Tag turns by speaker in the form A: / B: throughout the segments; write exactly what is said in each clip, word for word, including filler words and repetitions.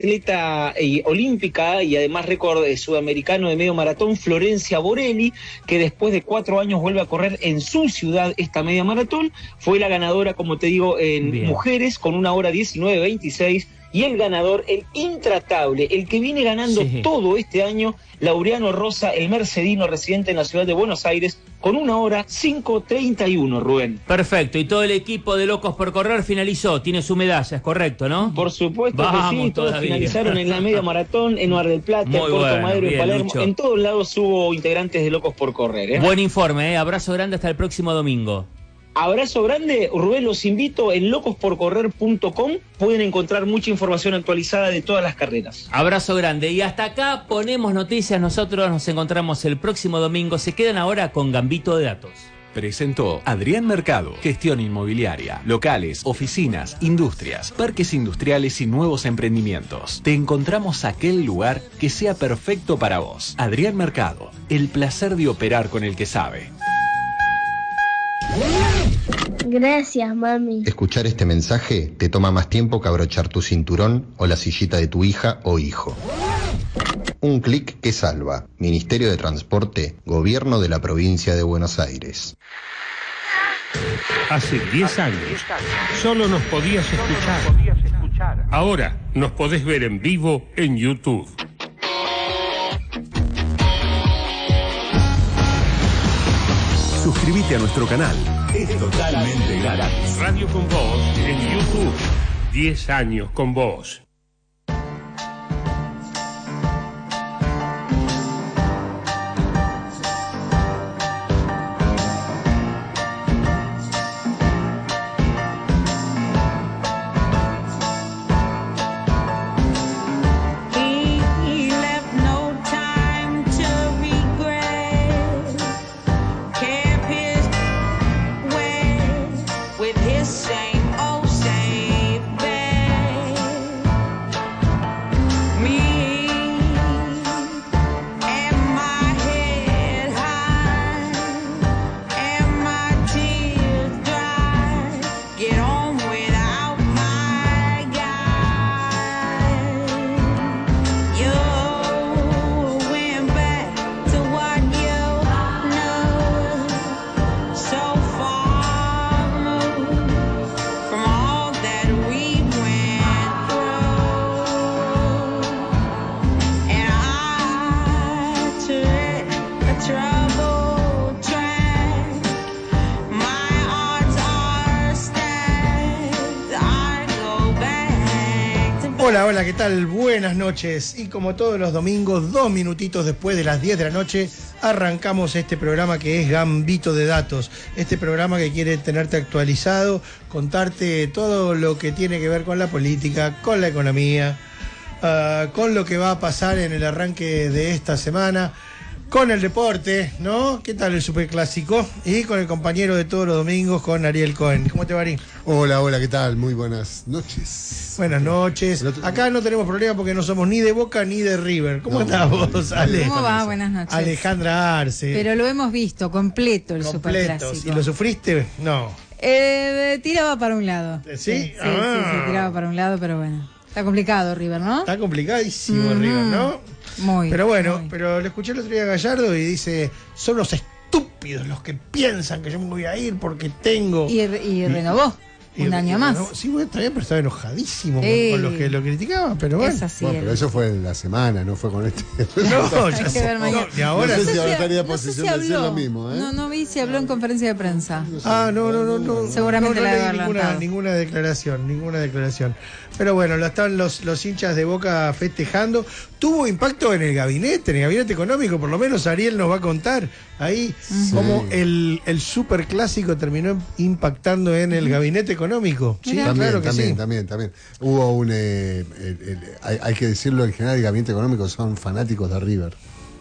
A: atleta eh, olímpica y además récord eh, sudamericano de medio maratón, Florencia Borelli, que después de cuatro años vuelve a correr en su ciudad esta media maratón. Fue la ganadora, como te digo, en Bien. mujeres, con una hora diecinueve veintiséis. Y el ganador, el intratable, el que viene ganando sí. todo este año, Laureano Rosa, el mercedino residente en la ciudad de Buenos Aires, con una hora cinco treinta y uno, Rubén.
B: Perfecto, y todo el equipo de Locos por Correr finalizó, tiene su medalla, es correcto, ¿no?
A: Por supuesto
B: Vamos,
A: que sí, todos
B: todavía.
A: finalizaron en la media maratón, en Mar del Plata, Muy en Puerto bueno, Madero, bien, en Palermo, Lucho. En todos lados hubo integrantes de Locos por Correr. ¿eh?
B: Buen informe, ¿eh? Abrazo grande hasta el próximo domingo.
A: Abrazo grande, Rubén, los invito en locos por correr punto com, pueden encontrar mucha información actualizada de todas las carreras.
B: Abrazo grande, y hasta acá ponemos noticias, nosotros nos encontramos el próximo domingo, se quedan ahora con Gambito de Datos.
C: Presentó Adrián Mercado, gestión inmobiliaria, locales, oficinas, industrias, parques industriales y nuevos emprendimientos. Te encontramos aquel lugar que sea perfecto para vos. Adrián Mercado, el placer de operar con el que sabe.
D: Gracias, mami.
E: Escuchar este mensaje te toma más tiempo que abrochar tu cinturón o la sillita de tu hija o hijo. Un clic que salva. Ministerio de Transporte, Gobierno de la Provincia de Buenos Aires.
F: Hace diez años solo nos podías escuchar. Ahora nos podés ver en vivo en YouTube.
C: Suscríbete a nuestro canal. Es totalmente gratis.
F: Radio con Vos en YouTube. diez años con vos.
G: Hola, hola, ¿qué tal? Buenas noches. Y como todos los domingos, dos minutitos después de las diez de la noche, arrancamos este programa que es Gambito de Datos. Este programa que quiere tenerte actualizado, contarte todo lo que tiene que ver con la política, con la economía, uh, con lo que va a pasar en el arranque de esta semana, con el deporte, ¿no? ¿Qué tal el superclásico? Y con el compañero de todos los domingos, con Ariel Cohen. ¿Cómo te va, Ari?
H: Hola, hola, ¿qué tal? Muy buenas noches.
G: Buenas noches. Acá no tenemos problema porque no somos ni de Boca ni de River. ¿Cómo no, estás vos, Ale?
I: ¿Cómo va? Buenas noches.
G: Alejandra Arce.
I: Pero lo hemos visto, completo el superclásico.
G: ¿Y lo sufriste? No.
I: Eh, tiraba para un lado.
G: ¿Sí?
I: Sí, sí,
G: ah.
I: sí, sí, tiraba para un lado, pero bueno. Está complicado River, ¿no?
G: Está complicadísimo mm-hmm. River, ¿no?
I: Muy.
G: Pero bueno,
I: muy.
G: pero le escuché el otro día a Gallardo y dice, son los estúpidos los que piensan que yo me voy a ir porque tengo...
I: Y, y renovó. Y, un año más.
G: No, sí, bueno, también, pero estaba enojadísimo eh, con, con los que lo criticaban, pero bueno.
I: Es así,
H: bueno pero eso fue en la semana, no fue con este.
G: No, ya sé, no, y ahora
H: no sé si
I: no
H: ahora estaría
I: no
H: posición
I: si
H: de decir lo mismo, ¿eh?
I: No, no vi si habló en conferencia de prensa.
H: No sé,
G: ah, no, no, no, no.
I: Seguramente
G: no, no,
I: la
G: leí ninguna, ninguna declaración, ninguna declaración. Pero bueno, lo están los, los hinchas de Boca festejando. Tuvo impacto en el gabinete, en el gabinete económico, por lo menos Ariel nos va a contar ahí sí. cómo el, el superclásico terminó impactando en el gabinete económico. Sí,
H: también,
G: claro que
H: también,
G: sí.
H: también, también. Hubo un, eh, el, el, hay, hay que decirlo, en general el gabinete económico son fanáticos de River.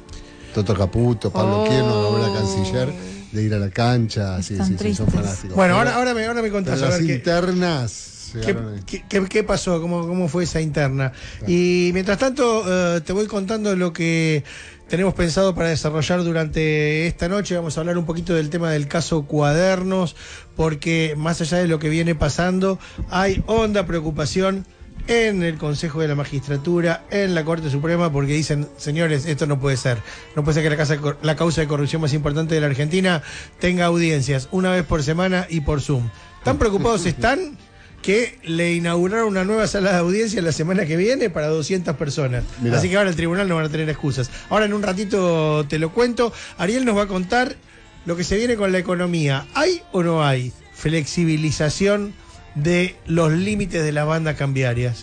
H: Toto Caputo, Pablo
I: oh.
H: Quierno, ahora canciller, de ir a la cancha, sí, sí, sí, son fanáticos.
G: Bueno, ahora, ahora me, ahora me contás.
H: Las
G: a ver
H: internas...
G: ¿Qué, qué, qué, ¿Qué pasó? ¿Cómo, cómo fue esa interna? Claro. Y mientras tanto, uh, te voy contando lo que tenemos pensado para desarrollar durante esta noche. Vamos a hablar un poquito del tema del caso Cuadernos, porque más allá de lo que viene pasando, hay honda preocupación en el Consejo de la Magistratura, en la Corte Suprema, porque dicen, señores, esto no puede ser. No puede ser que la, casa, la causa de corrupción más importante de la Argentina tenga audiencias una vez por semana y por Zoom. Tan preocupados están que le inauguraron una nueva sala de audiencia la semana que viene para doscientas personas. Mirá. Así que ahora el tribunal no van a tener excusas. Ahora en un ratito te lo cuento. Ariel nos va a contar lo que se viene con la economía. ¿Hay o no hay flexibilización de los límites de las bandas cambiarias?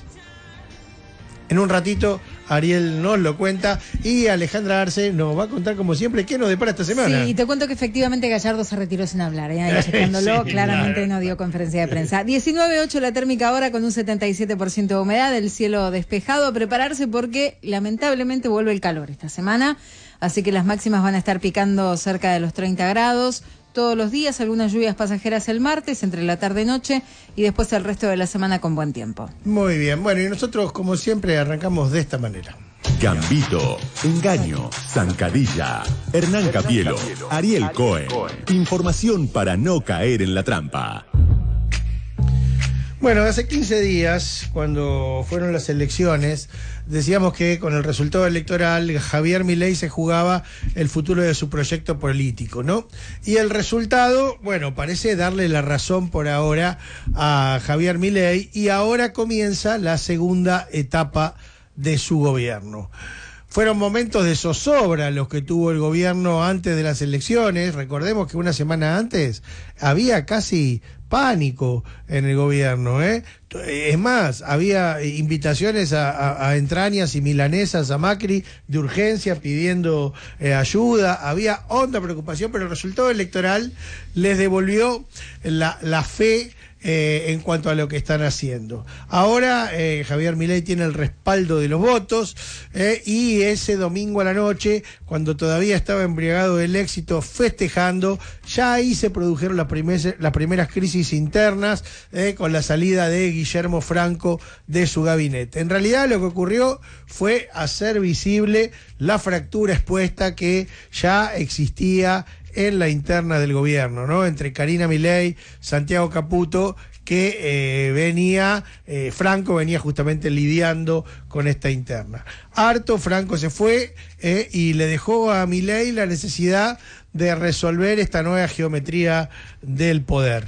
G: En un ratito Ariel nos lo cuenta y Alejandra Arce nos va a contar como siempre qué nos depara esta semana.
I: Sí, y te cuento que efectivamente Gallardo se retiró sin hablar, ¿eh? Ahí aceptándolo, sí, claramente claro. No dio conferencia de prensa. diecinueve punto ocho la térmica ahora con un setenta y siete por ciento de humedad, el cielo despejado, a prepararse porque lamentablemente vuelve el calor esta semana, así que las máximas van a estar picando cerca de los treinta grados. Todos los días, algunas lluvias pasajeras el martes, entre la tarde y noche, y después el resto de la semana con buen tiempo.
G: Muy bien, bueno, y nosotros, como siempre, arrancamos de esta manera.
J: Gambito, Engaño, Zancadilla, Hernán Capielo, Ariel Cohen. Información para no caer en la trampa.
G: Bueno, hace quince días, cuando fueron las elecciones, decíamos que con el resultado electoral Javier Milei se jugaba el futuro de su proyecto político, ¿no? Y el resultado, bueno, parece darle la razón por ahora a Javier Milei y ahora comienza la segunda etapa de su gobierno. Fueron momentos de zozobra los que tuvo el gobierno antes de las elecciones. Recordemos que una semana antes había casi pánico en el gobierno, ¿eh? Es más, había invitaciones a, a, a entrañas y milanesas a Macri de urgencia pidiendo eh, ayuda, había honda preocupación, pero el resultado electoral les devolvió la, la fe Eh, en cuanto a lo que están haciendo. Ahora eh, Javier Milei tiene el respaldo de los votos eh, y ese domingo a la noche, cuando todavía estaba embriagado del éxito, festejando, ya ahí se produjeron las, primer, las primeras crisis internas eh, con la salida de Guillermo Franco de su gabinete. En realidad lo que ocurrió fue hacer visible la fractura expuesta que ya existía en la interna del gobierno, ¿no? Entre Karina Milei, Santiago Caputo, que eh, venía, eh, Franco venía justamente lidiando con esta interna. Harto, Franco se fue eh, y le dejó a Milei la necesidad de resolver esta nueva geometría del poder.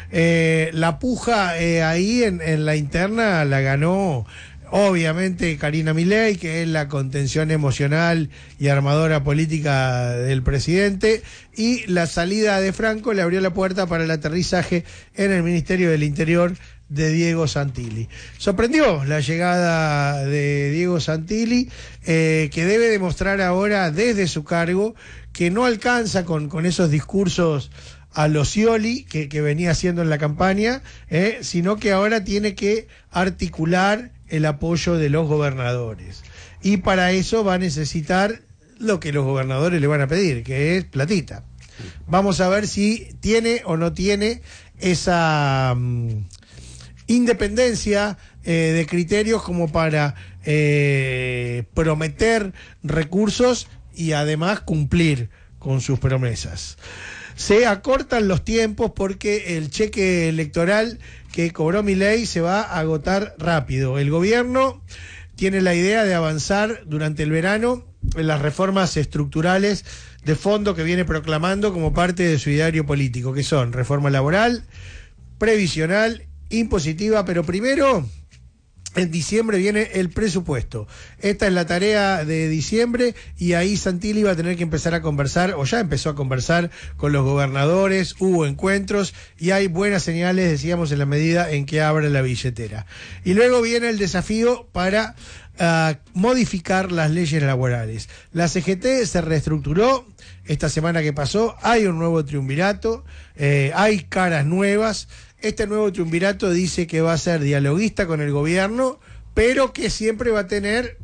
G: Eh, la puja eh, ahí en, en la interna la ganó obviamente Karina Milei, que es la contención emocional y armadora política del presidente, y la salida de Franco le abrió la puerta para el aterrizaje en el Ministerio del Interior de Diego Santilli. Sorprendió la llegada de Diego Santilli, eh, que debe demostrar ahora desde su cargo que no alcanza con, con esos discursos a los Scioli que, que venía haciendo en la campaña, eh, sino que ahora tiene que articular el apoyo de los gobernadores. Y para eso va a necesitar lo que los gobernadores le van a pedir, que es platita. Vamos a ver si tiene o no tiene esa um, independencia eh, de criterios como para eh, prometer recursos y además cumplir con sus promesas. Se acortan los tiempos porque el cheque electoral que cobró Milei se va a agotar rápido. El gobierno tiene la idea de avanzar durante el verano en las reformas estructurales de fondo que viene proclamando como parte de su ideario político, que son reforma laboral, previsional, impositiva, pero primero en diciembre viene el presupuesto. Esta es la tarea de diciembre y ahí Santilli va a tener que empezar a conversar, o ya empezó a conversar con los gobernadores, hubo encuentros y hay buenas señales, decíamos, en la medida en que abre la billetera. Y luego viene el desafío para uh, modificar las leyes laborales. La C G T se reestructuró esta semana que pasó, hay un nuevo triunvirato, eh, hay caras nuevas. Este nuevo triunvirato dice que va a ser dialoguista con el gobierno, pero que siempre va a tener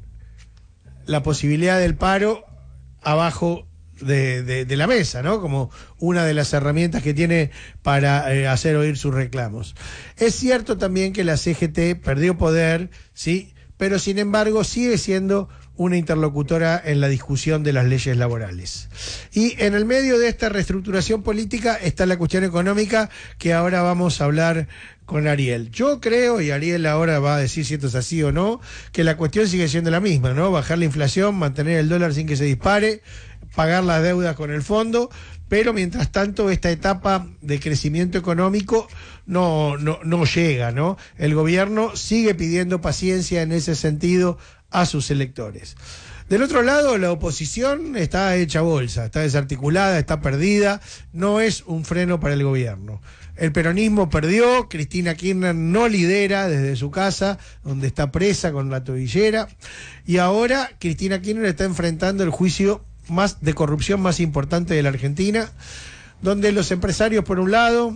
G: la posibilidad del paro abajo de, de, de la mesa, ¿no? Como una de las herramientas que tiene para eh, hacer oír sus reclamos. Es cierto también que la C G T perdió poder, ¿sí?, pero sin embargo sigue siendo una interlocutora en la discusión de las leyes laborales. Y en el medio de esta reestructuración política está la cuestión económica, que ahora vamos a hablar con Ariel. Yo creo, y Ariel ahora va a decir si esto es así o no, que la cuestión sigue siendo la misma, ¿no? Bajar la inflación, mantener el dólar sin que se dispare, pagar las deudas con el fondo, pero mientras tanto esta etapa de crecimiento económico no, no, no llega, ¿no? El gobierno sigue pidiendo paciencia en ese sentido a sus electores. Del otro lado, la oposición está hecha bolsa, está desarticulada, está perdida, no es un freno para el gobierno. El peronismo perdió, Cristina Kirchner no lidera desde su casa, donde está presa con la tobillera, y ahora Cristina Kirchner está enfrentando el juicio más de corrupción más importante de la Argentina, donde los empresarios por un lado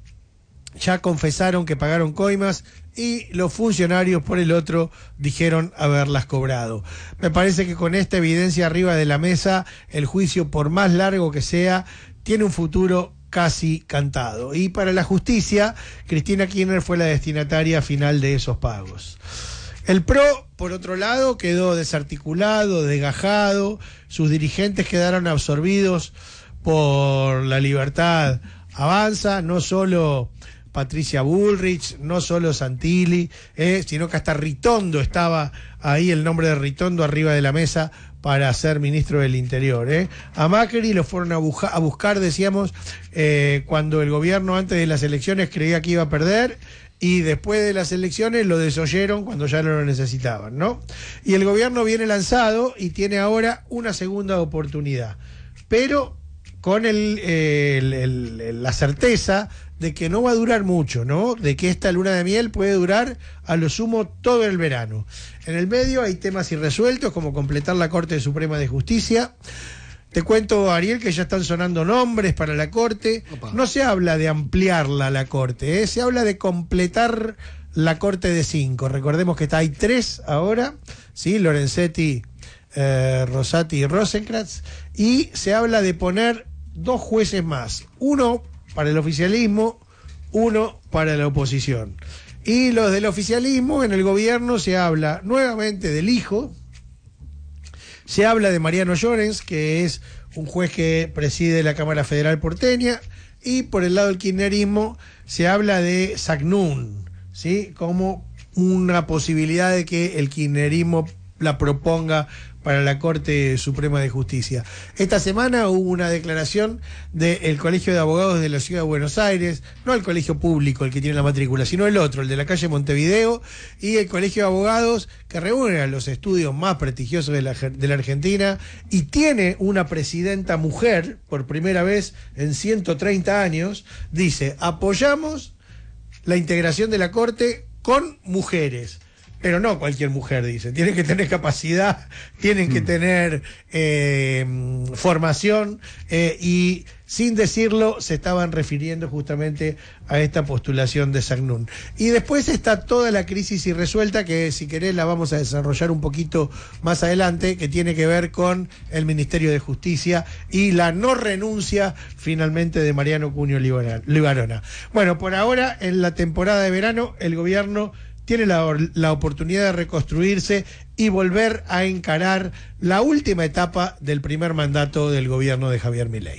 G: ya confesaron que pagaron coimas y los funcionarios por el otro dijeron haberlas cobrado. Me parece que con esta evidencia arriba de la mesa, el juicio, por más largo que sea, tiene un futuro casi cantado. Y para la justicia, Cristina Kirchner fue la destinataria final de esos pagos. El P R O, por otro lado, quedó desarticulado, desgajado, sus dirigentes quedaron absorbidos por La Libertad Avanza, no solo Patricia Bullrich, no solo Santilli, eh, sino que hasta Ritondo estaba ahí, el nombre de Ritondo arriba de la mesa para ser ministro del Interior. Eh. A Macri lo fueron a, buja, a buscar, decíamos, eh, cuando el gobierno antes de las elecciones creía que iba a perder, y después de las elecciones lo desoyeron cuando ya no lo necesitaban, ¿no? Y el gobierno viene lanzado y tiene ahora una segunda oportunidad, pero con el, eh, el, el, la certeza de que no va a durar mucho, ¿no? De que esta luna de miel puede durar a lo sumo todo el verano. En el medio hay temas irresueltos, como completar la Corte Suprema de Justicia. Te cuento, Ariel, que ya están sonando nombres para la Corte. Opa. No se habla de ampliarla la Corte, ¿eh? Se habla de completar la Corte de cinco. Recordemos que está, hay tres ahora, ¿sí? Lorenzetti, eh, Rosati y Rosenkrantz. Y se habla de poner dos jueces más. Uno para el oficialismo, uno para la oposición. Y los del oficialismo, en el gobierno se habla nuevamente del hijo. Se habla de Mariano Llorens, que es un juez que preside la Cámara Federal porteña, y por el lado del kirchnerismo se habla de Sagnún, ¿sí? Como una posibilidad de que el kirchnerismo la proponga para la Corte Suprema de Justicia. Esta semana hubo una declaración del Colegio de Abogados de la Ciudad de Buenos Aires, no el colegio público, el que tiene la matrícula, sino el otro, el de la calle Montevideo, y el Colegio de Abogados, que reúne a los estudios más prestigiosos de la, de la Argentina, y tiene una presidenta mujer, por primera vez en ciento treinta años, dice: apoyamos la integración de la Corte con mujeres. Pero no cualquier mujer, dice. Tienen que tener capacidad, tienen que tener eh, formación, eh, y sin decirlo se estaban refiriendo justamente a esta postulación de Sagnún. Y después está toda la crisis irresuelta, que si querés la vamos a desarrollar un poquito más adelante, que tiene que ver con el Ministerio de Justicia y la no renuncia finalmente de Mariano Cunio Libarona. Bueno, por ahora, en la temporada de verano, el gobierno tiene la, la oportunidad de reconstruirse y volver a encarar la última etapa del primer mandato del gobierno de Javier Milei.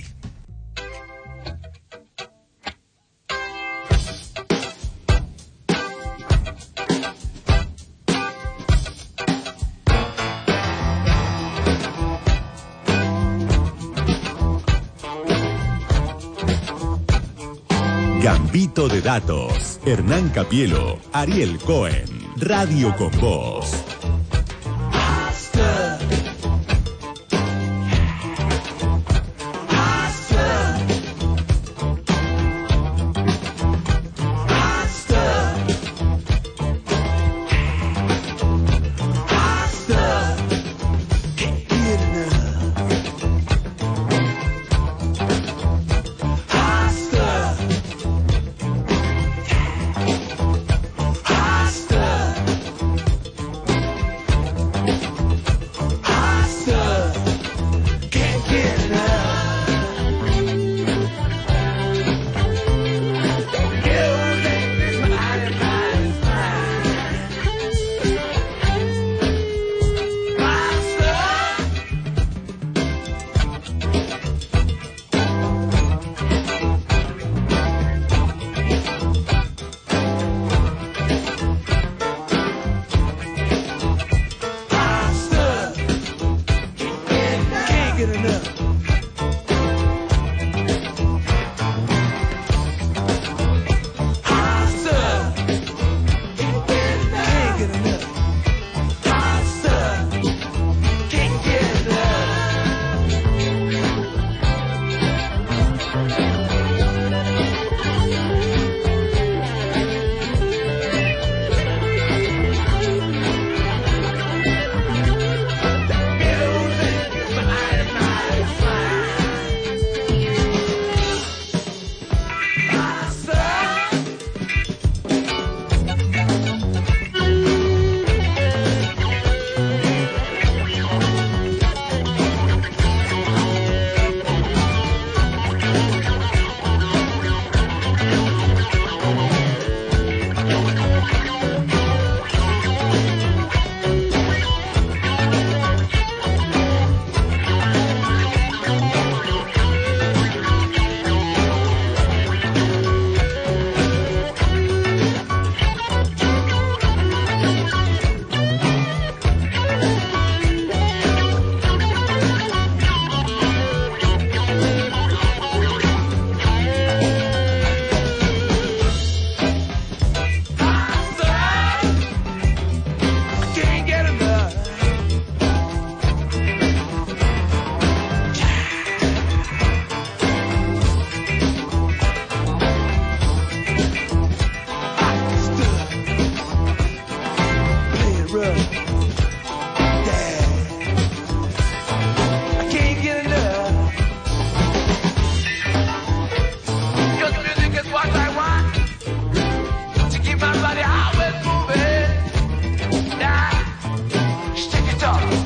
J: Gambito de Datos. Hernán Capielo, Ariel Cohen. Radio con Voz.
K: Chao.